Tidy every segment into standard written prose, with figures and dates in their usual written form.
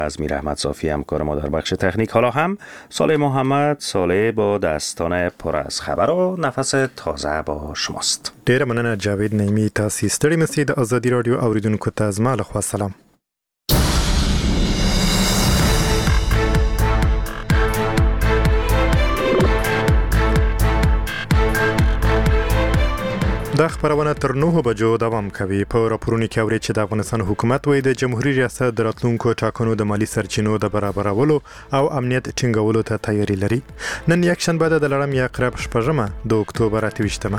از میر احمد صافی همکار ما در بخش تکنیک. حالا هم صالح محمد صالح با داستان پر از خبر و نفس تازه با شماست. ډیره مننه جاوید نعیمی. تاسو ستړي مسئ د ازادي رادیو اوریدونکو ته زما لخوا سلام. دا خبرونه تر 9 بجو دوام کوي. په راپورونو کې اوري چې د افغانستان حکومت وایي د جمهوریت ریاست د راتلونکو ټاکنو د مالی سرچینو د برابرولو او امنیت ټینګولو ته تیاری لري. نن یک شنبه د لړم یا قرب شپږمه د اکتوبر 28مه.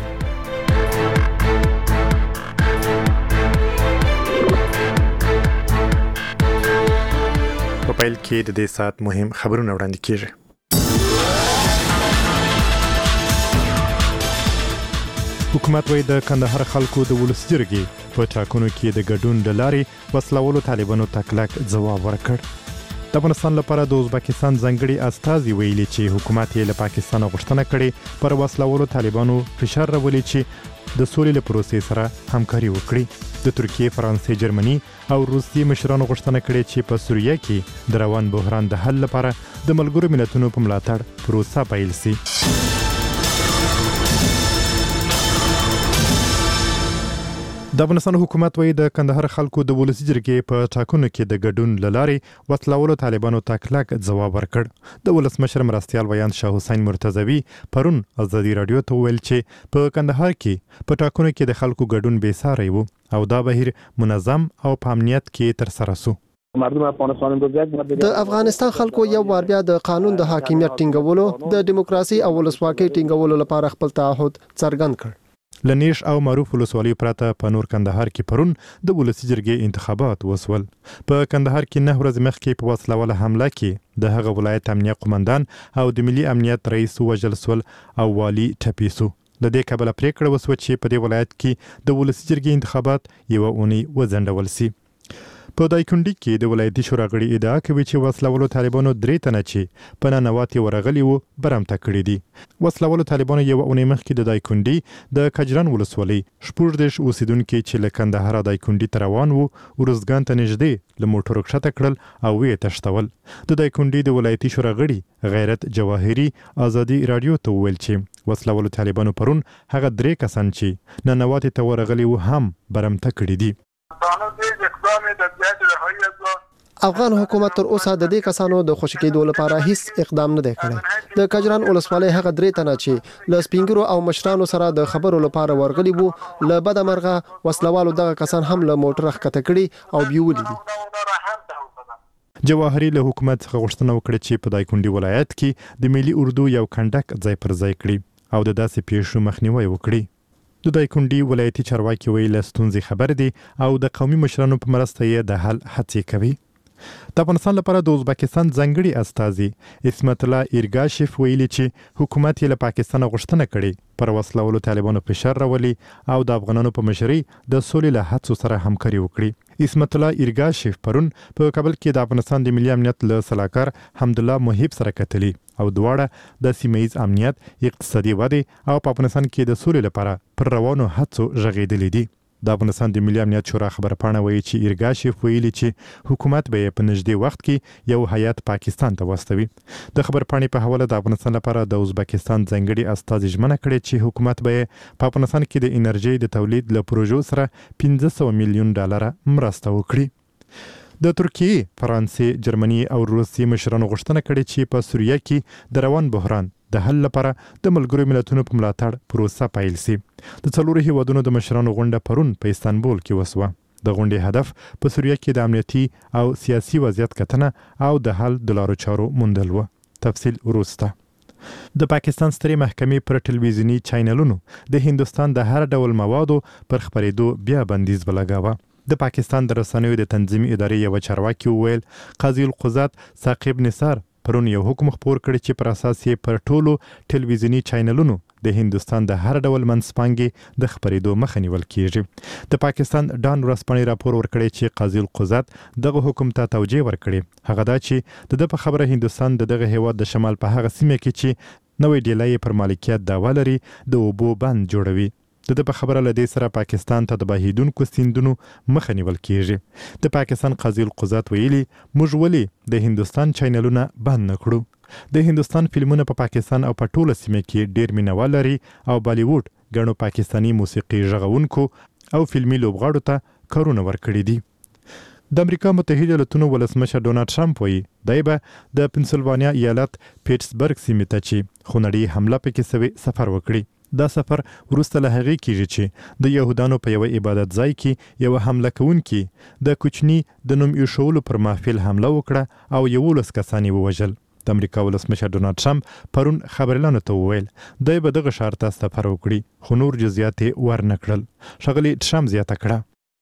په پیل کې د دې سات مهم خبرونه وړاندې کیږي. حکومت وایي د کندهار خلکو د ولس جرګې په ټاکنو کې د ګډون د لارې وسلوالو طالبانو ته کلک ځواب ورکړ. د افغانستان لپاره د ازبکستان ځانګړي استازي ویلي چې حکومت یې له پاکستان غوښتنه کړې پر وسلوالو طالبانو فشار راولي چې د سولې له پروسې سره همکاري وکړي. د ترکیې، فرانسې، جرمني او روسیې مشرانو غوښتنه کړې چې په سوریه کې د روان بحران د حل لپاره د ملګرو ملتونو په ملاتړ پروسه پیل شي. د افغانستان حکومت وایي د کندهار خلکو د ولسي جرګې په ټاکنو کې د ګډون له لارې وسلوالو طالبانو ته کلک ځواب ورکړ. د ولسمشر مرستیال ویاند شاه حسین مرتضوي پرون ازادي رادیو ته ویل چې په کندهار کې په ټاکنو کې د خلکو ګډون بې ساری و او دا بهیر منظم او په امنیت کې تر سره شو. د افغانستان خلکو یو بار بیا د قانون د حاکمیت ټینګولو، د دیموکراسي او ولسواکۍ ټینګولو لپاره خپل تعهد څرګند کړ. لنیش او معروف ولسوالۍ پرته په نور کندهار کې پرون د ولسي جرګې انتخابات وسول. په کندهار کې 9 ورځې مخکې په وسلواله حمله کې د هغه ولایت امنیه قومندان او د ملي امنیت رئیس وژل سول او والي ټپي سو. د دې کبله پریکړه وسوه چې په دې ولایت کې د ولسي جرګې انتخابات یوه اونۍ وځنډول سي. په دایکنډي کې د ولایتي شورا غړي ادعا کوي چې وسلوالو طالبانو 3 تنه چې په ننواتې ورغلي وو برمته کړي دي. وسلوالو طالبانو یو اونۍ مخکې د دایکنډي د کجران ولسوالۍ 14 اوسیدونکو چې له کندهار دایکنډي ته روان وو ورزګان ته نږدې له موټرو کښته کړل او ویې تښتول. د دایکنډي د ولایتي شورا غړي غیرت جواهري ازادي رادیو ته وویل چې وسلوالو طالبانو پرون هغه 3 کسان چې ننواتې ته ورغلي وو هم برمته کړي دي. افغان حکومت تر اوسه د دې کسانو د خوشی کېدو لپاره هیڅ اقدام نه دی کړی. د کجران ولسوالۍ هغه 3 تنه چې له سپینګرو او مشرانو سره د خبرو لپاره ورغلي وو له بده مرغه وسلوالو دغه کسان هم له موټر ښکته کړي او بیولي دي. جواهري له حکومت څخه غوښتنه وکړه چې په دایکنډي ولایت کې د ملي اردو یو کنډک ځای پر ځای کړي او د داسې پیښو مخنیوي وکړي. د دایکنډي ولایتي چارواکي ویل له ستونزې خبر دي او د قومي مشرانو په مرسته یې د حل هڅې کوي. د افغانستان لپاره د ازبکستان ځانګړي استازي اسمت الله ایرګاشف ویلي چې حکومت یې له پاکستان غوښتنه کړې پر وسلوالو طالبانو فشار راولي او د افغانانو په مشرۍ د سولې له هڅو سره همکاري وکړي. اسمت الله ایرګاشف پرون په کابل کې د افغانستان د ملي امنیت له سلاکار حمدالله محب سره کتلي او دواړه د سیمه ییز امنیت، اقتصادي ودې او په افغانستان کې د سولې لپاره پر روانو هڅو غږېدلي دي. د افغانستان د ملي امنیت شورا خبرپاڼه وایي چې ایرګاشف ویلي چې حکومت به په نږدې وخت کې یو هیات پاکستان ته واستوي. د خبرپاڼې په حواله د افغانستان لپاره د ازبکستان ځانګړي استازي ژمنه کړې چې حکومت به په افغانستان کې د انرژي د تولید له پروژو سره 500 میلیون ډالر مرسته وکړي. د ترکیې، فرانسې، جرمني او روسیې مشرانو غوښتنه کړې چې په سوریه کې د روان بحران د حل لپاره د ملګرو ملتونو په ملاتړ پروسه پیل شي. د 4 هیوادونو د مشرانو غونډه پرون په استانبول کې وسوه. د غونډې هدف په سوریه کې د امنیتي او سیاسي وضعیت کتنه او د حل د لارو چارو موندل و. تفصیل وروسته. د پاکستان سترې محکمې پر ټلویزیوني چینلونو د هندوستان د هر ډول موادو پر خپرېدو بیا بندیز ولګاوه. د پاکستان د رسنیو د تنظیمي ادارې یو چارواکي وویل قاضي القضات ثاقب نثار پرون یو حکم خپور کړی چې پر اساس یې پر ټولو ټلویزیوني چینلونو د هندوستان د هر ډول منځپانګې د خپرېدو مخه نیول کیږي. د پاکستان ډان ورځپاڼې راپور ورکړی چې قاضي القضات دغه حکم ته توجیه ورکړي. هغه دا چې د په خبره هندوستان دغه هیواد د شمال په هغه سیمه کې چې نوې ډیلۍ پر مالکیت دعوا لري د اوبو بند جوړوي. د په خبره لدې سره پاکستان ته د بهیدونکو سیندونو مخه نیول کیږي. د پاکستان قاضي القضات ویلي موږ ولې د هندستان چینلونه بند نکړو. د هندستان فلمونه په پاکستان او په ټوله سیمه کې ډیر مینوال لري او بالیووډ ګڼو پاکستانی موسیقي ژغونکو او فلمي لوبغاړو ته کارونه ورکړي دي. د امریکا متحده ایالاتونو ولسمشر ډونالد ټرمپ وایي دی به د پنسلوانیا ایالت پیټسبرګ سیمې ته چې خونړۍ حمله پکې سوې سفر وکړي. دا سفر وروسته له هغې کېږي چې د یهودانو په یوه عبادت ځای کې یوه حمله کوونکي د کوچني د نوم ایښولو پر محفل حمله وکړه او 11 کسان یې ووژل. د امریکا ولسمشر ډونالد ټرمپ پرون خبريالانو ته وویل دی به دغه ښار ته سفر وکړي خو نور جزئیات یې ورنکړل. ښاغلي ټرمپ زیاته کړه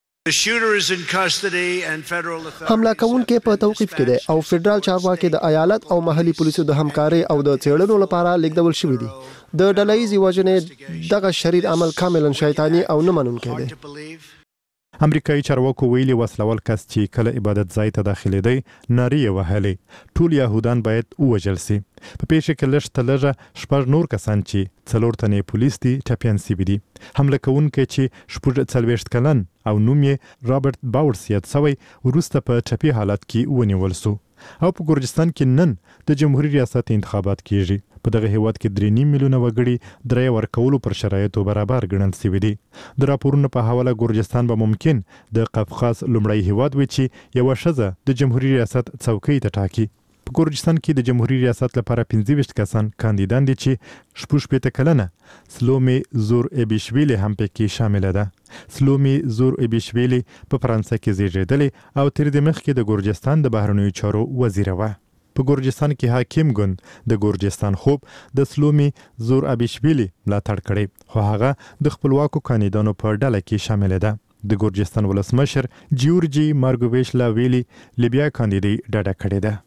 حمله کوونکي په توقیف کې دي او فدرال چارواکي د ایالت او محلي پولیسو د همکاري او د څېړنو لپاره لیږدول شوي دي. د ډلهیزې وژنې دغه شریر عمل کاملا شیطاني او نه منونکی دی. امریکایي چارواکو ویلي وسلوال کس چې کله عبادت ځای ته داخلېدی نارې یې وهلې ټول یهودان باید ووژل سي. په پیښه کې لږ تر لږه 6 نور کسان چې 4 تنې پولیس دي ټپیان سوي دي. حمله کوونکی چې 40 کلن او نوم یې رابرټ باورس یاد سوی وروسته په ټپي حالت کې ونیول سو. او په ګورجستان کې نن د جمهوریت ریاست انتخابات کیږي. په دغه هیواد کې 3.5 میلیونه وګړي درې ورکولو پر شرایطو برابر ګڼل شوي دي. د راپورونو په حواله ګورجستان به ممکن د قفقاز لومړی هیواد وي چې یوه ښځه د جمهوریت ریاست څوکۍ ته ټاکي. په ګورجستان کې د جمهوریت ریاست لپاره 25 کسان کاندیدان دي چې 16 کلنه سلومي زور ایبیشویلی هم پکې شامل ده. سلومي زور ایبیشویلی په فرانسه کې زیږیدلې او تر دې مخکې د ګورجستان د بهرنیو چارو وزیره وه. په ګورجستان کې حاکم ګوند د ګورجستان خوب د سلومي زور ابیشویلی ملاتړ کړی خو هغه د خپلواکو کاندیدانو په ډله کې شامل ده. د ګورجستان ولسمشر جیورجي مارګوویشلا ویلي لیبیا کاندیدي ډډه کړې ده.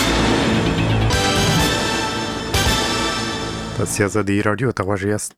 تاسو ازادي رادیو ته غوږ یاست.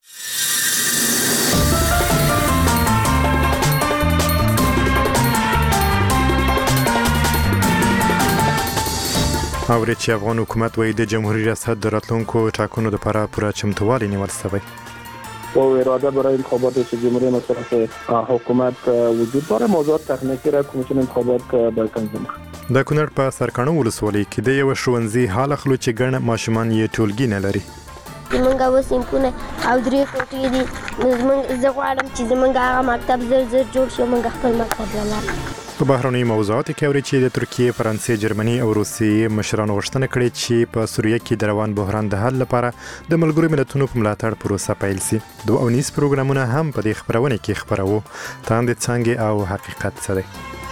اورې چې افغان حکومت وایي د جمهوریت ریاست د راتلونکو ټاکنو لپاره پوره چمتووالی نیول شوی. با اراده برای انتخابات جمهوری مصرف حکومت وجود داره. موضوعات تکنیکی را کمیسیون انتخابات به تنظیم د کونړ په سرکاڼو ولسوالۍ کې د یو ښوونځي حال اخلو چې ګڼ ماشومان یې ټولګي نه لري. زمونږ اوس امکونه او 3 کوټې دي. زه غواړم چې زمونږ هغه مکتب زر جوړ شي او موږ خپل مکتب لاله. په بهرنیو موضوعاتو کې اوري چې د ترکیې، فرانسې، جرمني او روسیې مشرانو غوښتنه کړې چې په سوریه کې د روان بحران د حل لپاره د ملګرو ملتونو په ملاتړ پروسه پیل شي. 2 پروګرامونه هم په دې خبرونه کې خبرو. تاندې څنګه او حقیقت څه دی؟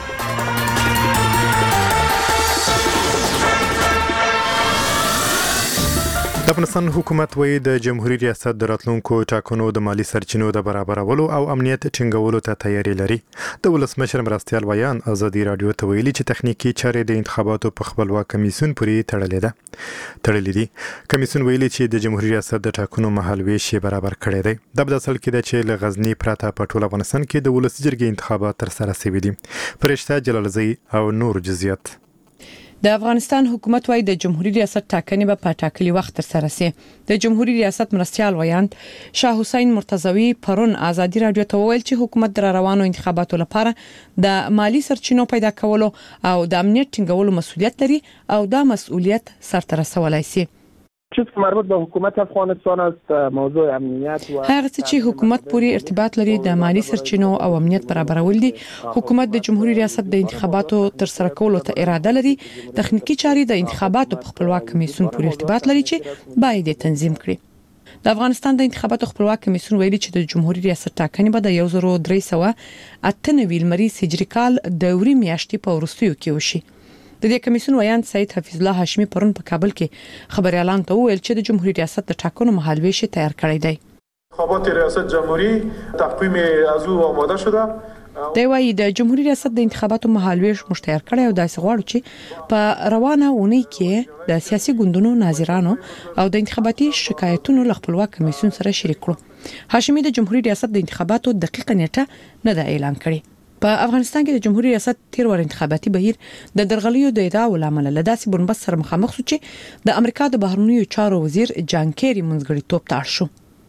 د افغانستان حکومت وایي د جمهوریت ریاست د راتلونکو ټاکنو د مالی سرچینو د برابرولو او امنیت ټینګولو ته تیاری لري. د ولسمشر مرستیال ویان ازادي رادیو ته ویلي چې تخنیکی چارې د انتخاباتو په خپلواک کمیسیون پورې تړلې دي. کمیسیون ویلي چې د جمهوریت ریاست د ټاکنو مهال ویش برابر کړی دی. د بداصل کې د چې له غزنی پرته په ټول افغانستان کې د ولسی جرګې انتخابات تر سره شوي دي. فرشته جلالزی او نور جزئیات. د افغانستان حکومت وايي د جمهوریت ریاست ټاکنې به په ټاکلي وخت تر سره شي. د جمهوریت ریاست مرستیال ویاند شاه حسین مرتضوی پرون ازادي رادیو ته ویل چې حکومت در روانو انتخاباتو لپاره د مالی سرچینو پیدا کولو او د امنیت ټینګولو مسؤلیت لري او دا مسؤلیت سرته رسولای شي. چیزی که مربوط به حکومت افغانستان است موضوع امنیت و هغه چې حکومت پوری ارتباط لري د مالی سرچینو او امنیت برابرول دي. حکومت د جمهوریت ریاست د انتخاباتو تر سره کولو ته اراده لري. تخنیکی چارې د انتخاباتو په خپلواک کمیسیون پوری ارتباط لري چې باید تنظیم کړي. د افغانستان د انتخاباتو خپلواک کمیسیون ویلي چې د جمهوریت ریاست ټاکنې به د 1398 لمریز هجری کال د اوري میاشتې په وروستیو کې وشي. د دې کمیسیون ویاند سید حفیظ الله هاشمی پرون په کابل کې خبريالان ته ویل چې د جمهوریت ریاست د ټاکنو مهالویش تیار کړی دی. انتخابات ریاست جمهوری تقویم از او آماده شده. دی وايي د جمهوریت ریاست د انتخاباتو مهالویش مشتهر کړی او داسې غواړي چې په روانه اونۍ کې د سیاسي ګوندونو ناظرانو او د انتخاباتي شکایتونو له خپلواک کمیسیون سره شریک کړو. هاشمی د جمهوریت ریاست د انتخاباتو دقیقه نیټه نه ده اعلان کړې. په افغانستان کې د جمهوریت ریاست تیر ور انتخاباتي بهیر د درغلیو د ادعاو لامل له داسې بنبست سره مخامخ شو چې د امریکا د بهرنیو چارو وزیر جان کیری منځګړیتوب ته اړ شو.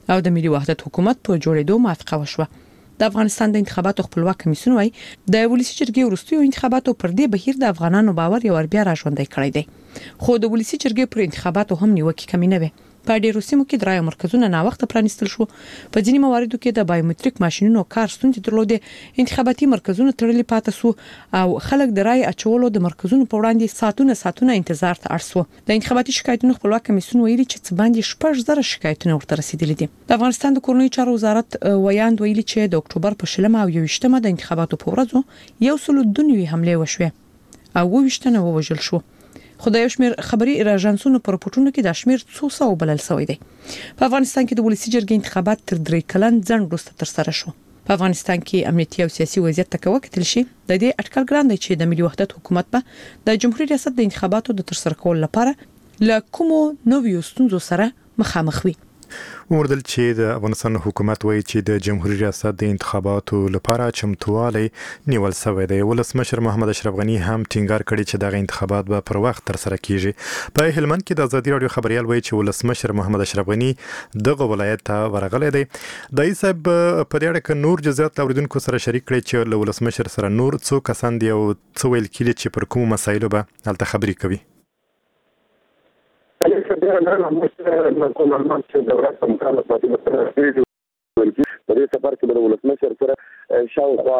او د ملي وحدت حکومت په جوړېدو موافقه وشوه. د افغانستان د انتخاباتو خپلواک کمیسیون وايي د ولسی جرګې وروستیو انتخاباتو پر دې بهیر د افغانانو باور یو بیا راژوندی کړی دی. خو د ولسی جرګې پر انتخاباتو هم نیوکه کمی نه وي. په ډیرو سیمو کې درایو مرکزونه نا وخت پرانیستل شو. په ځینې مواردو کې د بایومټریک ماشينونو کار ستونزې درلودې، انتخاباتي مرکزونه تړلي پاتې سو او خلک د رای اچولو د مرکزونو په وړاندې ساتونه انتظار ته اړ سو. د انتخاباتي شکایتونو خپلواک کمیسیون ویلي چې څه باندې 6,000 شکایتونه ورته رسیدلي دي. د افغانستان د کورنۍ چارو وزارت ویاند ویلي چې د اکتوبر په 20 او 21 د انتخاباتو په ورځو 102 حمله وشوه او 22 ووژل شو. خدای شمیر خبري ایجنسونو پر راپورټونو کې د شمیر 200 بلل شوی دی. په افغانستان کې د ولسی جرګې انتخابات تر 3 کلن ځنډ وروسته تر سره شو. په افغانستان کې امنیتي او سیاسي وضعیت ته وکتل شي د دې اټکل ګران دی چې د ملي وحدت حکومت په د جمهوریت ریاست د انتخاباتو د تر سره کولو لپاره له کومو نویو ستونزو سره مخامخ وي. وردل چې د افغانستان حکومت وایي چې د جمهوریت ریاست د انتخاباتو لپاره چمتووالی نیول شوی دی. ولسمشر محمد اشرف غنی هم ټینګار کړی چې دغه انتخابات به پر وخت تر سره کیږي. په هلمند کې د ازادي رادیو خبريال وایي چې ولسمشر محمد اشرف غنی دغه ولایت ته ورغلی دی. د ایسب په دې اړه کې نور جزئیات اوریدونکو سره شریک کړي چې له ولسمشر سره نور څو کسان دی او څو ویل کیږي چې پر کوم مسایلو به هلته خبرې کوي. په دې سفر کې د ولسمشر سره شاوخوا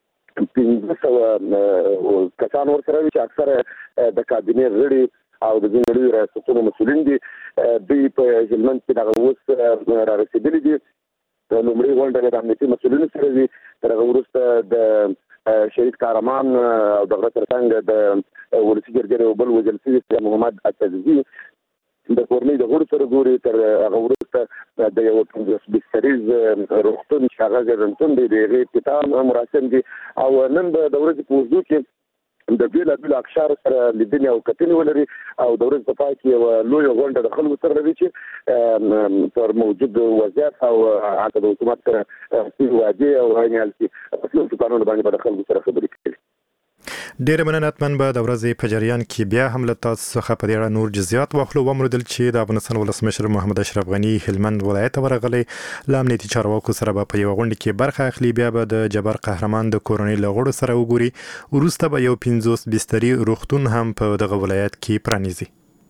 1500 کسان ورسره چې اکثره د کابینې غړي او د ځینې ریاستونو مسؤلین دي. دوی په هلمند کې دغه اوس را رسېدلي دي. د لومړۍ غونډه د امنیتي مسؤلینو سره دي. تر هغه وروسته د شهید کارمان او دغه ترڅنګ د ولسي جرګې بل وزیر سید محمد عتزي د کورنۍ د غړو سره ګوري. تر هغه وروسته د یو بستریز روغتون چې هغه ځنتون دی د افتتاح مراسم دي او نن د ورځې په وضو کې د بیلابیلو اقشارو سره لیدنې او کتنې ولري او د ورځې په پای کې یوه لویه غونډه د خلکو سره لري چې پر موجود وضعیت او حتی د حکومت سره څه واجې او عینیال چې اصلي قانون باندې به د خلکو سره خبرې کوي. ډیر مننه اتمن به د ورځې په جریان کې بیا هم له تاسو څخه په دې اړه نور جزئیات واخلو. ومردل چې د افغانستان ولسمشر محمد اشرف غنی هلمند ولایت ورغلی له امنیتي چارواکو سره به په یو غونډه کې برخه اخلي. بیا به د جبر قهرمان د کورنۍ له غړو سره وګوري. وروسته به یو 50 بستري روغتون هم په دغه ولایت کې پرانیزي.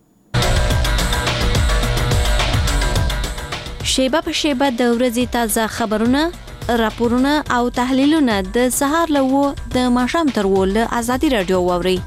شیبه په شیبه د ورځې تازه خبرونه، راپورونه او تحلیلونه د سهار له د ماښام تر له ازادي رادیو واوري.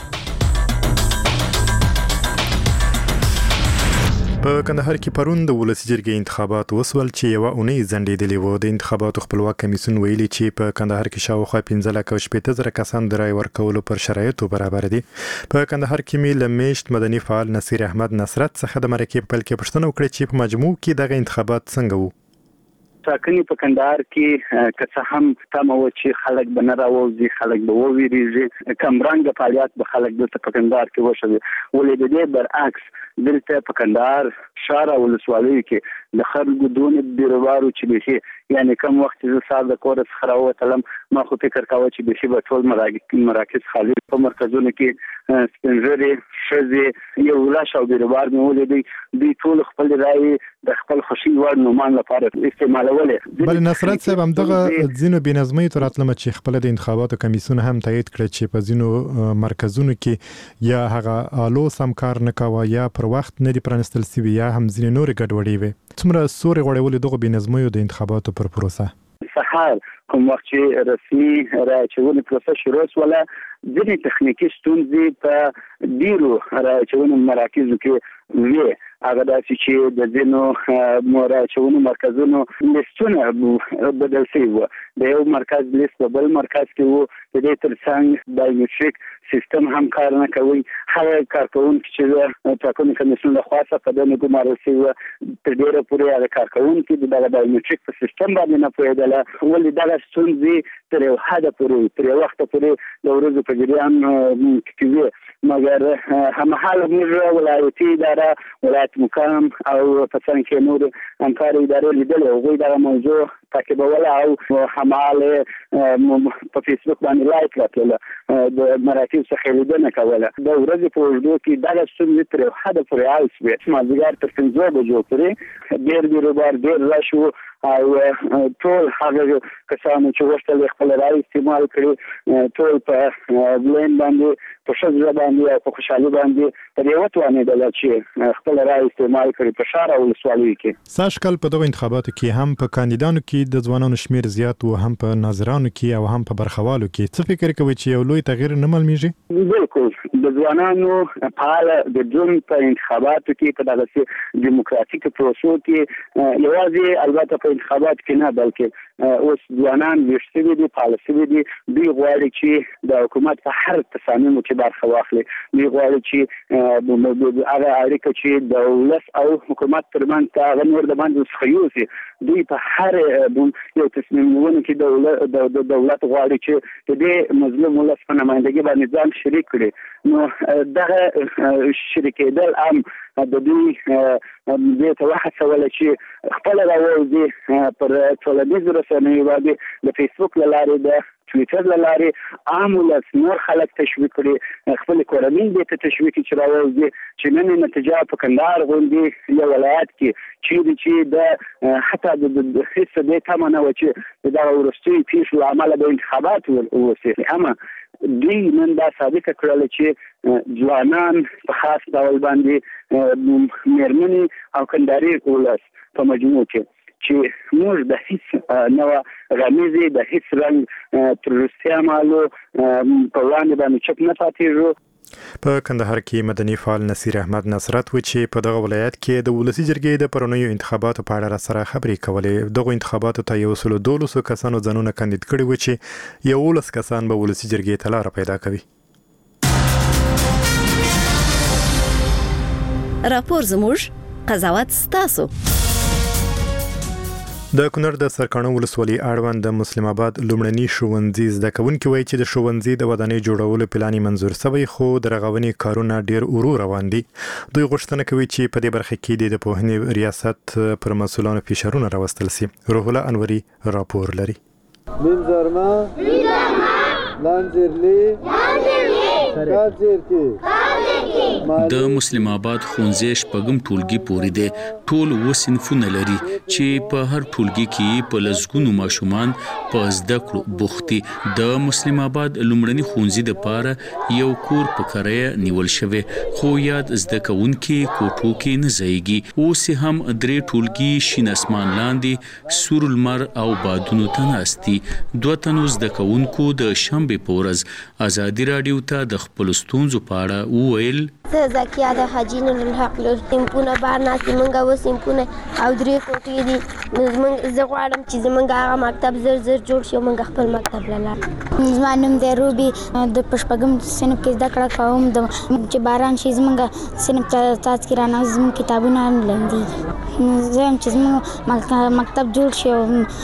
په کندهار کې پرون د ولسی جرګې انتخابات وسول چې یو اونۍ ځنډېدلې و. د انتخاباتو خپلواک کمیسیون ویلي چې په کندهار کې شاوخوا 15,000 کسان د رای ورکولو پر شرایطو برابر دي. په کندهار کې مې له میشت مدني فعال نصیر احمد نصرت څخه د مرکې په پیل کې پوښتنه وکړه چې په مجموع کې دغه انتخابات څنګه وو. ټاکنې په کندهار کې که څه هم تمه و چې خلک به نه راوځي، خلک به وویریږي، کمرنګه فعالیت به خلک دلته په کندهار کې وشوي. ولې د دې برعکس دلته په کندهار ښار او ولسوالیو کې د خلکو دونه بیروبارو چې بېخي یعنې کم وخت چې زه سهار د کوره څخه راووتلم ما خو فکر کاوه چې بېخي به ټول مراکز خالي. په مرکزونو کې سپین ږیرې ښځې یو لاش او بیروبار مې ولیدی. دوی ټول خپل رایې د خپل خوښي وړ نومان لپاره استعمالولې. بل نصرت صاحب همدغه ځینو بېنظمۍ ته راتلمه چې خپل د انتخاباتو کمیسیون هم تایید کړی چې په ځینو مرکزونو کې یا هغه آلو سم کار نه کوه یا پر وخت نه دي پرانیستل سوي یا هم ځینې نورې ګډوډۍ وې. څومره سورې غوړولې دغو بېنظمیو د انتخاباتو پر پروسه؟ سهار کوم وخت چې رسمي راچونې پروسه شروع شوله ځینې تخنیکي ستونزې په ډیرو راچونې مراکزو کې وې. هغه داسې چې د ځینو راچونې مرکزونو لیستونه بدل شوي وو. د یو مرکز لیست په بل مرکز کې وو. د دې ترڅنګ بایومټریک سیستم هم کار نه کوي. هغه کارکوونکي چې ټاکنې کمیسیون لخوا څخه په دې ګمارل شوي وو تر ډېره پورې هغه کارکوونکي د دغه بایومټریک په سیستم باندې نه پوهېدله. ولې دغه ستونزې تر یو حده پورې تر یو وخته پورې د ورځو په جریان کې وې. مګر هممهاله موږ ولایتي اداره، ولایت مقام او په څنګ کې نور همکاري ادارې لیدلې. هغوی دغه موضوع تعقیبول او هماله په فیسبوک باندې لایک راکړل د مراکز څخه لیدنه کوله د ورځې په وجود کې دا ستونزې تر حد پورې حل شوې مازیګر تر 5 بجو پورې ډېر بیروبار ډېر راشو او ټول هغه کسانو چې وشتل خپل رای استعمال کړي ټول په بلین باندې په شذ باندې په خوشحالي باندې په یو توانې د چې خپل رای استعمال کړي په شهر او ولسوالۍ کې ساشکل په دغه انتخاباتو کې هم په کاندیدانو کې د ځوانانو شمیر زیات او هم په ناظرانو کې او هم په برخوالو کې څه فکر کوي چې یو لوی تغییر نه معلومیږي بالکل د ځوانانو فعال د جون په انتخاباتو کې په دغه دیموکراتیک پروسو کې یوازې البته په انتخابات کې نه بلکې اوس ځوانان وشتوي دي پالیسي دي دوی غواړي چې د حکومت په هر تصامیم کې برخه واخلي دوی غواړي چې هغه اړیکه چې دولت او حکومت ترمنځ هغه نور د باندې څخه دوی په هر یو تصمیم نیونه کې دولت غواړي چې د مظلوم ولس په نمائندګۍ باندې ځان شریک کړي نو دغه شریکېدل هم د دوی د توحصول چې خپل راوځي پر ټولنیزو رسنیو باندې د فیسبوک لارې د ټویټر لارې عام ولس نور خلک تشویق کړي خپل کورنۍ د تشویق چې راوځي چې نن نتیجه په کندهار غونډې یو ولایت کې چې د حتی د هیڅ د تمنه و چې دا ورستي پیښ عمل د انتخابات وسی اما دوی نن دا ثابت کړل چې ځوانان په خاص ډول باندې مېرمنې او کندهاري ولس په مجموع کې چې موږ د هیڅ نوع غمیزه د هیڅ رنګ تروریستي عملو په وړاندې باندې چپ نه پاتېږو په کندهار کې مدني فعال نصیر احمد نصرت و چې په دغه ولایت کې د ولسی جرګې د پرونیو انتخاباتو په اړه سره خبرې کولې دغه انتخاباتو ته 112 کسانو ځانونه کاندید کړي و چې 11 کسان به ولسی جرګې ته لار پیدا کوي راپور زموږ قضاوت ستاسو د کونړ د سرکانو ولسوالۍ اړوند د مسلم آباد لومړني ښوونځي زده کوونکي وایي چې د ښوونځي د ودانۍ جوړولو پلان منظور شوی خو د رغونې کارونه ډیر ورو روان دي دوی غوښتنه کوي چې په دې برخه کې د پوهنې ریاست پر مسؤلانو فشارونه راوستل شي روح الله انوري راپور لري منظرما لانجرلی کاجرکی د مسلم آباد ښوونځي شپږم ټولګي پورې دی ټول و صنفونه لري چې په هر ټولګي کې په لسګونو ماشومان په زده کړو بوخت دي د مسلم آباد لومړني ښوونځي دپاره یو کور په کرایه نیول شوی خو یاد زده کوونکي کوټو کې نه ځایږي اوس هم درې ټولګي شین اسمان لاندې سور لمر او بادونو ته ناست دي دوه تنو زده کوونکو د شنبې په ورځ ازادي راډیو ته د خپلو ستونزو په اړه وویل زکیه د حاجی نور الحق له سیمپونه بار ناستې موږ اوس سیمپونه او درې کوټې دي نو زه غواړم چې زموږ هغه مکتب زر جوړ شي او موږ خپل مکتب له لاړ زما نوم دی روبي د شپږم صنف کې زده کړه کوم چې باران شي زموږ صنف ته څاڅکي رانغلي زموږ کتابونه هم لندېږي نو زه یم چې زموږ مکتب جوړ شي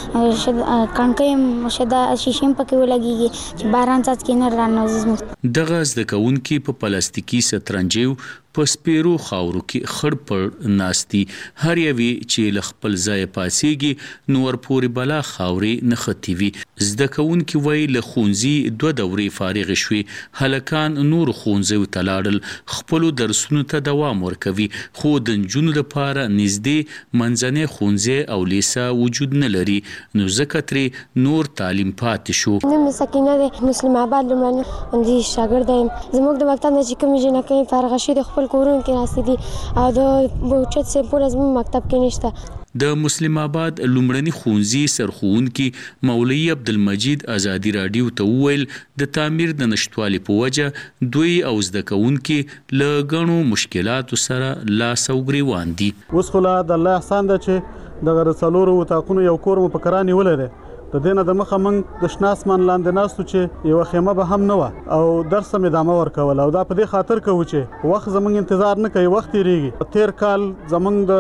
او کڼکۍ شیشه هم پکې ولګېږي چې باران څاڅکي نه رانوځي زموږ دغه زده کوونکي په پلاستیکي سترنجیو په سپیرو خاورو کې خړ پړ ناستي هر یوی چې ل خپل ځای پاسيږي نور پورې بلا خاوري نختی وي زده کوونکي وای له ښوونځي 2 دورې فارغ شوي هلکان نور ښوونځي تلاړل خپل درسونو ته دوام ورکوي خو د نجونو لپاره نږدې منځنۍ ښوونځي او لیسا وجود نه لري نو ځکه ترې نور تعلیم پاتې شو نوم سکینه د مسلم آباد لومړني د شاګرد یم زموږ د مکتب نه چې کوم جنکې فارغ شي د خپل کورون کې راستي دي او د بوچت سمپل زموږ مکتب کې نشته د مسلم آباد لومړني ښوونځي سرښوونکي مولوي عبدالمجید ازادي راډیو ته وویل د تعمیر د نشټوالي په وجه دوی او زده کوونکي له ګڼو مشکلاتو سره لاس او ګریوان دي اوس خو د الله احسان ده چې دغه څلورو اتاقونو یو کور مو په کرانې ولري د دینه د مخه موږ د شنه اسمان لاندې ناستو چې یو خیمه به هم نه و او درس هم ادامه ورکول او دا په دې خاطر کوو چې وخت زموږ انتظار نه کوي وخت یریږي تیر کال زموږ د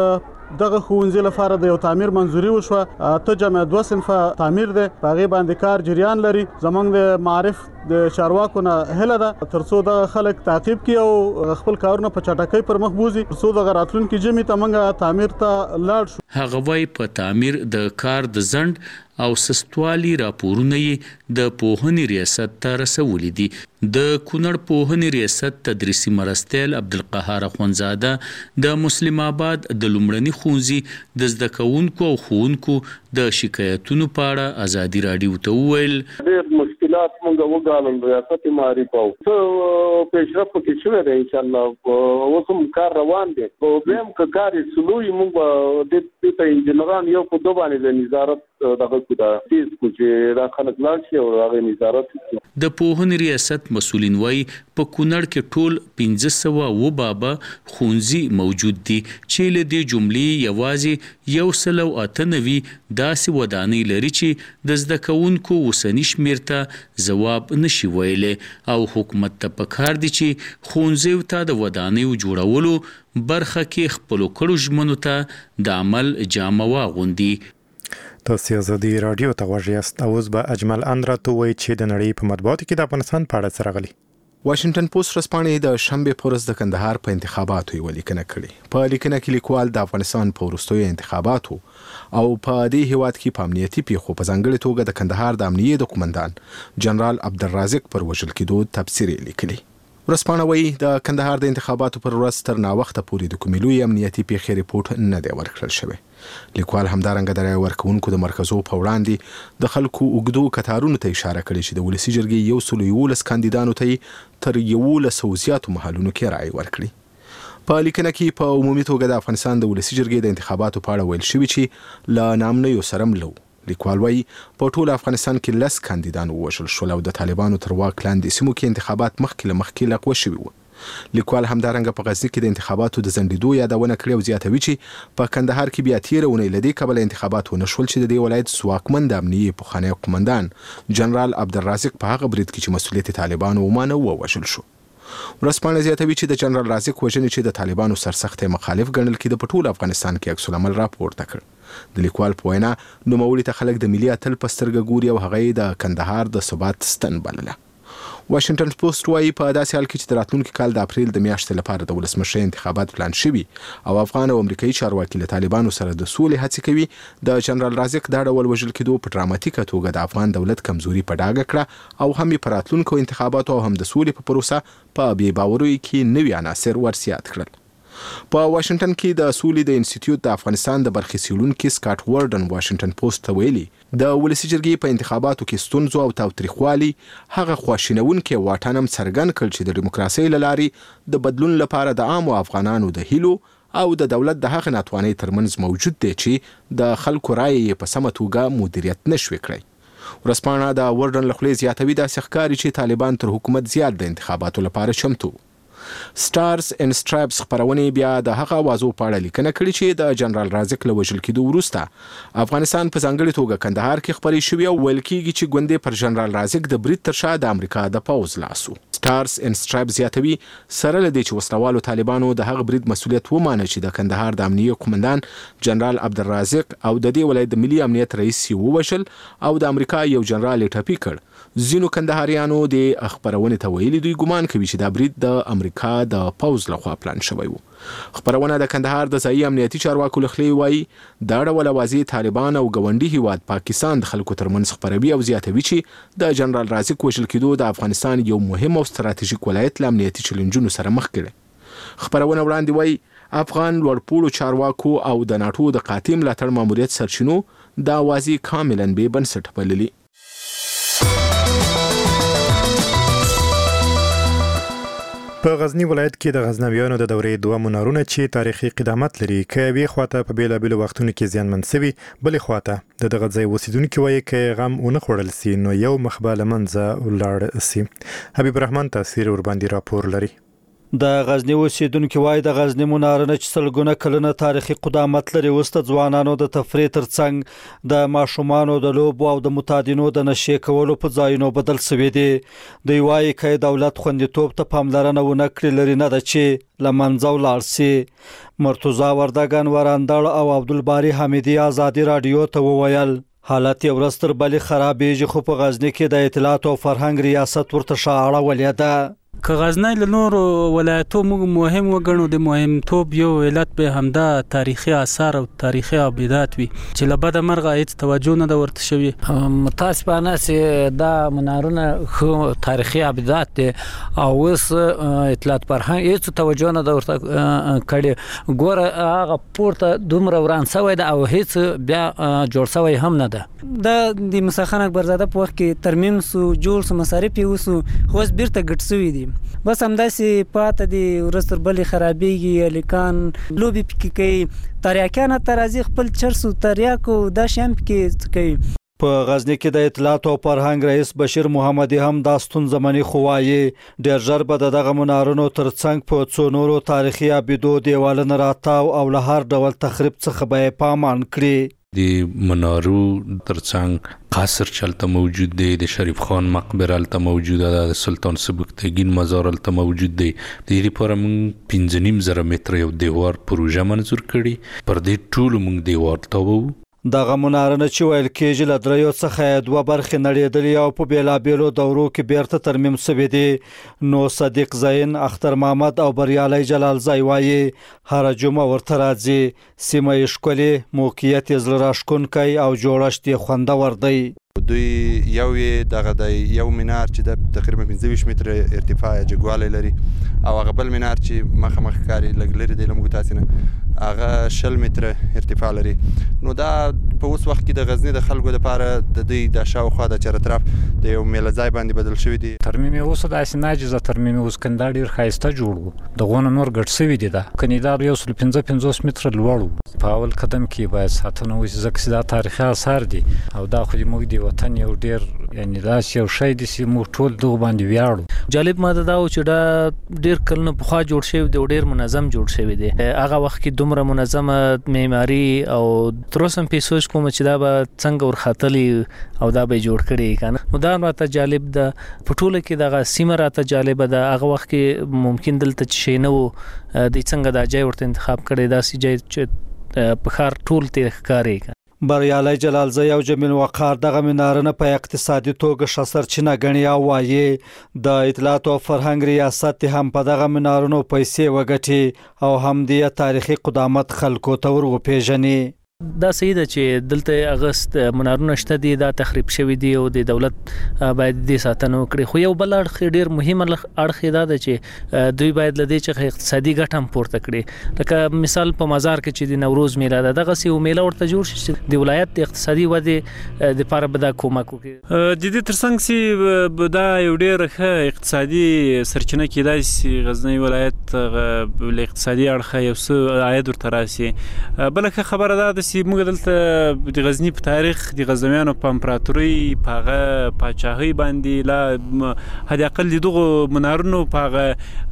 دغه ښوونځي لپاره د یو تعمیر منځوري وشوه. 8.2 صنفه تعمیر دی، په هغې باندې کار جریان لري. زموږ د معارف د چارواکو نه هیله ده ترڅو دغه خلک تعقیب کړي او خپل کارونه په چټکۍ پر مخ بوزي ترڅو دغه راتلونکي ژمي ته موږ تعمیر ته لاړ شو. هغه وايي په تعمیر د کار د ځنډ او سستوالي راپورونه یې د پوهنې ریاست ته رسولي دي. د کونړ پوهنې ریاست تدریسي مرستیال عبدالقهار اخوندزاده د مسلم آباد د لومړني ښوونځي د زده کوونکو او ښوونکو د شکایتونو په اړه ازادي راډیو ته وویل ډېر مشکلات موږ وګالل ریاست معرفت او څه پیشرفت پکې شوی دی ان شاء الله. اوس هم کار روان دی او بهم که کار سلوي موږ د انجنیران یو په دوه باندې د نظارت دغه کو دا تیز کو چې را خلک لاړ شي او هغه نظارت د پوهنې ریاست مسولین وایي په کونړ کې ټول 1500 بابا ښوونځي موجود دي چې له دې جملې یوازې 198 داسې ودانۍ لري چې د زده کوونکو اوسني شمېر ته ځواب نشي ویلی او حکومت ته پکار دي چې ښوونځیو ته د ودانیو جوړولو برخه کې خپلو کړو ژمنو ته د عمل جامه واغوندي. تاسو ازادي رادیو ته غوږ یاست. اوس به اجمل ان راته وایي چې د نړۍ په مطبوعاتو کې د افغانستان په اړه څه راغلي. واشنگټن پوسټ ورځپاڼې د شنبې په ورځ د کندهار په انتخاباتو یوه لیکنه کړې. په لیکنه کې لیکوال د افغانستان په وروستیو انتخاباتو او په دې هیواد کې په امنیتي پیښو په ځانګړې توګه د کندهار د امنیې د قومندان جنرال عبدالرازق پر وژل کېدو تبصرې لیکلي. ورځپاڼه وایي د کندهار د انتخاباتو پر ورځ تر ناوخته پورې د کومې لویې امنیتي پیښې ریپورټ نه دی ورکړل شوی. لیکوال همدارنګه د رایې ورکوونکو د مرکزو په وړاندې د خلکو اوږدو کتارونو ته اشاره کړې چې د ولسي جرګې 111 کاندیدانو ته تر 1100 زیاتو مهالونو کې رایې ورکړي. په لیکنه کې په عمومي توګه د افغانستان د ولسي جرګې د انتخاباتو په اړه ویل شوي چې له نامنیو سره ملو. لیکوال وایي په ټول افغانستان کې 10 کاندیدان ووژل شول او د طالبانو تر واک لاندې سیمو کې انتخابات مخکې لغوه شوي وو. لیکوال همدارنګه په غزني کې د انتخاباتو د ځنډېدو یادونه کړې او زیاتوي چې په کندهار کې بیا تیره اونۍ له دې کبله انتخابات ونه شول چې د دې ولایت ځواکمن د امنیې پخوانی قومندان جنرال عبدالرازق په هغه برید کې چې مسؤلیت طالبانو ومانه ووژل شو. ورځپاڼه زیاتوي چې د جنرال رازق وژنې چې د طالبانو سرسخت مخالف ګڼل کېده په ټول افغانستان کې عکس العمل راپورته کړ. د لیکوال په وینا نوموړي ته خلک د ملي اتل په سترګه ګوري او هغه د کندهار د ثبات ستن بلله. واشنگټن پوسټ وایي په داسې حال کې چې د راتلونکي کال د اپریل د میاشتې لپاره د ولسمشر انتخابات پلان شوي او افغان او امریکایي چارواکي له طالبانو سره د سولې هڅې کوي، د جنرال رازق دا ډول وژل کېدو په ډراماتیکه توګه د افغان دولت کمزوري په ډاګه کړه او هم یې په راتلونکو انتخاباتو او هم د سولې په پروسه په بې باوریو کې نوي عناصر ورزیات کړل. په واشنگټن کې د سولې د انسټیټیوټ د افغانستان د برخې څیړونکي سکاټ وردن واشنگټن پوسټ ته ویلي د ولسي جرګې په انتخاباتو کې ستونزو او تاوتریخوالي هغه خواشینونکي واټن هم څرګند کړ چې د دیموکراسۍ له لارې د بدلون لپاره د عامو افغانانو د هیلو او د دولت د هغه ناتوانۍ ترمنځ موجود دی چې د خلکو رایې په سمه توګه مدیریت نشوي کړی. ورځپاڼه د وردن له خولې زیاتوي داسې ښکاري چې طالبان تر حکومت زیات د انتخاباتو لپاره چمتو. سټارز ان سټرایپس خبرونه بیا د هغه اوازو په اړه لیکنه کړې چې د جنرال رازق له وژل کېدو وروسته افغانستان په ځانګړې توګه کندهار کې خبرې شوې او ویل کېږي چې ګوندې پر جنرال رازق د برید تر شا د امریکا د پوځ لاسو. سټارز ان سټرایپس زیاتوي سره له دې چې وسلوالو طالبانو د هغه برید مسؤلیت ومانه چې د کندهار د امنیې قومندان جنرال عبدالرازق او د دې ولایت د ملي امنیت رئیس یې ووژل او د امریکا یو جنرال یې ټپي کړ. ځینو کندهاریانو د خبرونې ته ویلي دوی ګمان کوي چې دا برید د امریکا د پوځ لخوا پلان شوی و. خبرونه د کندهار د ځایي امنیتي چارواکو له خولې وایي دا ډول اوازې طالبان او ګاونډي هیواد پاکستان د خلکو ترمنځ خپروي او زیاتوي چې د جنرال رازق وژل کېدو د افغانستان یو مهم او ستراتیژیک ولایت له امنیتي چلنجونو سره مخ کړي. خبرونه وړاندې وایي افغان لوړپوړو چارواکو او د ناټو د قاطع ملاتړ ماموریت سرچینو دا اوازې کاملا بې بنسټه بللي. په غزنی ولایت کې د غزنویانو د دورې دوه منارونه چې تاریخي قدامت لري که یوې خواته په بیلابیلو وختونو کې زیانمن شوي، بلې خواته د دغه ځای اوسیدونکي وایي که غم ونه خوړل سي نو یو مخ به له منځه ولاړ سي. حبیب الرحمن تاثیر ورباندې راپور لري. د غزنی اوسیدونکو وای د غزنی مناره نه چسلګونه کلونه تاریخي قدامت لري وسته ځوانانو د تفریح ترڅنګ د ماشومانو د لوب او د متادینو د نشې کولو په ځایونو بدل شوی دی د وای کای دولت خوندیتوب ته پاملرنه ونه کړې لري نه د چې لمنځو لارسي مرتضی وردګان وراندړ او عبدالباری حمیدی آزادی رادیو ته وویل حالت یو ورستر بلی خرابېږي خو په غزنی کې د اطلاعات او فرهنګ ریاست ورته شاړه ولیده که غزنی له نور ولایتو موږ مهم وګڼو د مهمتوب یو علت به همدا تاریخي آثار او تاریخي ابدات وي چې له بده مرغه هیڅ توجه نه ورته شوی متاسفانه چې دا منارونه خو تاریخي ابدات دي او اوس اطلاعات فرهنګ هیڅ توجه نه ورته کړي ګوره هغه پورته دومره وران شوی ده او هیڅ بیا جوړ شوی هم نه ده د مسخن اکبرزاده په وخت کې ترمیم سو جوړ سو مصارف یې وسو خو بیرته ګټ شوی دي بس همداسې پاته دي ورستر بلې خرابېږي الیکان لوبي پکې کوي تریاکانه ترازی خپل چرسو تریاکو دا شام کې کوي په غزنی کې د اطلاعات او فرهنګ رئیس بشیر محمدي هم داستون زماني خوایي ډېر ژر به دغه منارونو ترڅنګ په څو نورو تاریخي ابدو دیوالونه راتاو او له هر ډول تخریب څخه به پامان کړي د منارو ترڅنګ قصر چلته موجود دی د شریف خان مقبره الته موجوده ده د سلطان سبکتګین مزار الته موجود دی د دې لپاره موږ 15.5 متره یو دیوار پروژه منظور کړي پر دې ټول موږ دیوار تاوو دغه منارونه چې ویل کېږي له دریو څخه دوه برخې نړېدلې او په بیلابیلو دورو کې بیرته ترمیم شوي دي نو صدیق زین اختر محمد او بریالی جلال زای وایي هر جمعه ورته راځي سیمه یې ښکلې موقعیت یې زړه راښکونکی او جوړښت یې خوندور دی دوی دغه د یو منار چې د تقریبا 15 متره ارتفاع جګوالی لري او هغه بل منار چې مخ کاری لګ لري د لمغو تاسو نه هغه 10 متره ارتفاع لري نو دا په اوس وخت کې د غزنی د خلکو لپاره د دوی د شاوخوا د چرطرف د یو میله ځای باندې بدل شوی دی ترمیم اوس د اسناجزه ترمیم اوس کنده ډیر خایسته جوړو د غونه نور ګټ شوی دی دا کنيدا یو 15 متره لوړ په اول قدم کې باید ساتنه وشي ځکه دا تاریخي آثار دي او دا خو موږ دی وطن یو ډیر یعنی دا یو شی دي چې موږ ټول دغه باندې ویاړو جالب ماده دا چې دا ډیر کلنه په خوا جوړ شوی دی ډیر منظم جوړ شوی دی هغه وخت کې دومره منظمه معماری او تروسم په سوچ کوم چې دا به څنګه ورخاتلی او دا به جوړ کړي کنه نو دا راته جالب ده په ټوله کې دغه سیمه راته جالب ده هغه وخت کې ممکن دلته شي نه وو د څنګه دا ځای ورته انتخاب کړي دا سي ځای چې په خار ټول تیر ښکاری بریالی جلال زی او جمیل وقار دغه منارونه په اقتصادي توګه شسرچینه غني او وایي د اطلاعات او فرهنګ ریاست هم په دغه منارونو پیسې وګټي او هم د تاریخي قدامت خلکو ته ور وپیژني دا صحیح ده چې دلته اغست منارونه شته دي دا تخریب شوی دی او د دولت باید د ساتنه وکړي خو یو بل اړخ ډیر مهم اړخ دا ده چې دوی باید لدی چې اقتصادي ګټه هم پورته کړي لکه مثال په مزار کې چې د نوروز میله ده دغه سی میله ورته جوړ شي د ولایت د اقتصادي ودې د لپاره به دا کومک وکړي د دې ترڅنګ سی دا یو ډیر ښه اقتصادي سرچینه کېدای شي غزنی ولایت له اقتصادي اړخ یو څه عاید ورته راسي بلکې خبره ده چې موږ دلته د غزنی په تاریخ د غزنویانو په امپراتوري په پاچاهي باندې لا هدا اقل دغه منارونو په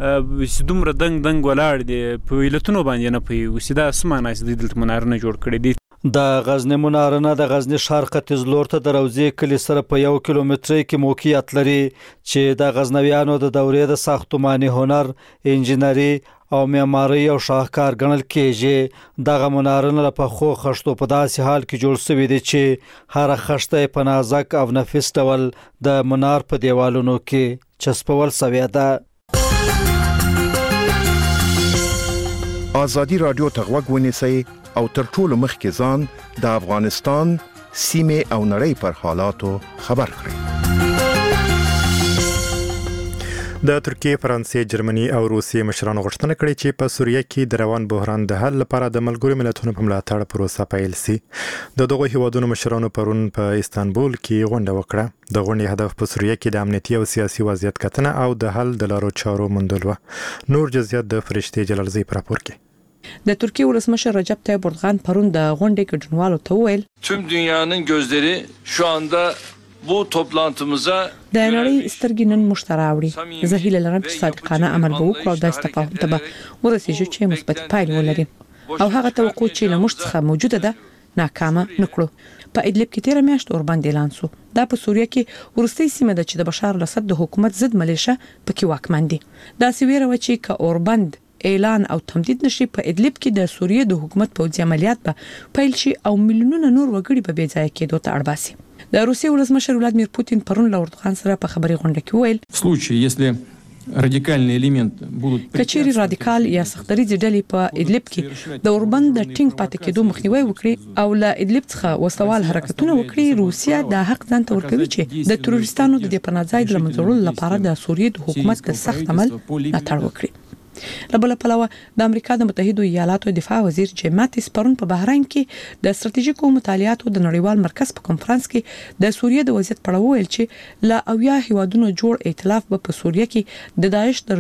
دومره دنګ ولاړ دي په ویلتونو باندې نه پي وسیدا اسمانه چې دلته منارونه جوړ کړي دي د غزنی منارونه د غزنی شرق ختیځ لور ته د روضې کلی سره په 1 کیلومتر کې موقعیت لري چې د غزنویانو د دورې د ساختماني هنر انجنیری او معماري او شاهکار ګڼل کېږي دغه منارونه په خو خشتو په داسې حال کې جوړ شوی دي چې هر خشته په نازک او نفیس ډول د منار په دیوالونو کې چسپول شوی ده آزادی رادیو ته غوږ ونیسئ او تر ټولو مخکې ځان د افغانستان سیمې او نړۍ پر حالاتو خبر کړئ د ترکیه، فرانسې، جرمني او روسیې مشرانو غوښتنه کړې چې په سوریه کې د روان بحران د حل لپاره د ملګرو ملتونو په ملاتړ پروسه پیل شي. د دغه هیوادونو مشرانو پرون په استانبول کې غونډه وکړه. د غونډې هدف په سوریه کې د امنیتي او سیاسي وضعیت کتنه او د حل د لارو چارو موندل و. نور جزئیات د فرشتي جلالزی پر راپور کې. د ترکیه ولسمشر رجب طیب اردوغان پرون د غونډې ګډونوالو ته وویل Tüm dünyanın gözleri şu anda bu toplantımıza د نړۍ سترګې نن مشتراوړي زه هیله لرم چې صادقانه عمل وکړو او د تفاهم ته ورسېږو چې مثبت پایلې ولري او هغه توقع چې له موږ څخه موجوده ده ناکامه نکړو. په ادلب کې 13 میاشت اوربند اعلان شو. دا په سوریه کې ورستۍ سیمه ده چې د بشار الاسد د حکومت ضد ملیشه پکې واکمن دي. دا سویره و چې ک اوربند اعلان او تمدید نشي په ادلب کې د سوریه د حکومت پوځي عملیات به پیل شي او میلیونونه نور وګړي په بې ځای کېدو ته اړباسي. د روسیې ولسمشر ولادمیر پوتین پرون له اردوغان سره په خبري غونډه کې ویل в случае если радикальный элемент будут کچېری رادیکال یا سختریزي ډلې په ادلب کې د اوربند د ټینګ پاتې کېدو مخنیوي وکړي او له ادلب څخه وسوال حرکتونه وکړي، روسیا د حق ځان ته ورکوي چې د تروریستانو د پناهځای د لمنځلو لپاره د سوریې د حکومت د سخت عمل ملاتړ وکړي. لبل پلوه د امریکا د متحده ایالاتو دفاع وزیر جیم ماتیس پرون په بحرین کې د استراتیژیکو مطالعاتو د نړیوال مرکز په کنفرانس کې د سوریې د وضعیت په اړه ویل چې لا اویا هیوادونو جوړ ائتلاف په سوریې کې د داعش